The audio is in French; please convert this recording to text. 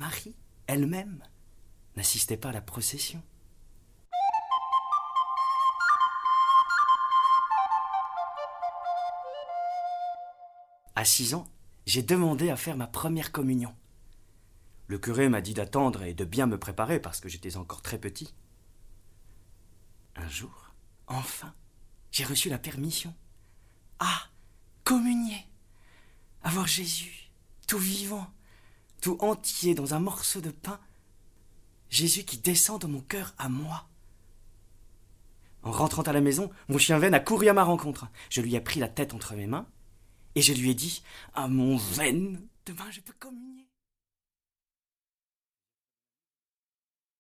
Marie, elle-même, n'assistait pas à la procession. À 6 ans, j'ai demandé à faire ma première communion. Le curé m'a dit d'attendre et de bien me préparer parce que j'étais encore très petit. Un jour, enfin, j'ai reçu la permission. Ah, communier, avoir Jésus, tout vivant, tout entier dans un morceau de pain, Jésus qui descend dans mon cœur à moi. En rentrant à la maison, mon chien Ven a couru à ma rencontre. Je lui ai pris la tête entre mes mains et je lui ai dit « Ah mon Ven, demain je peux communier !»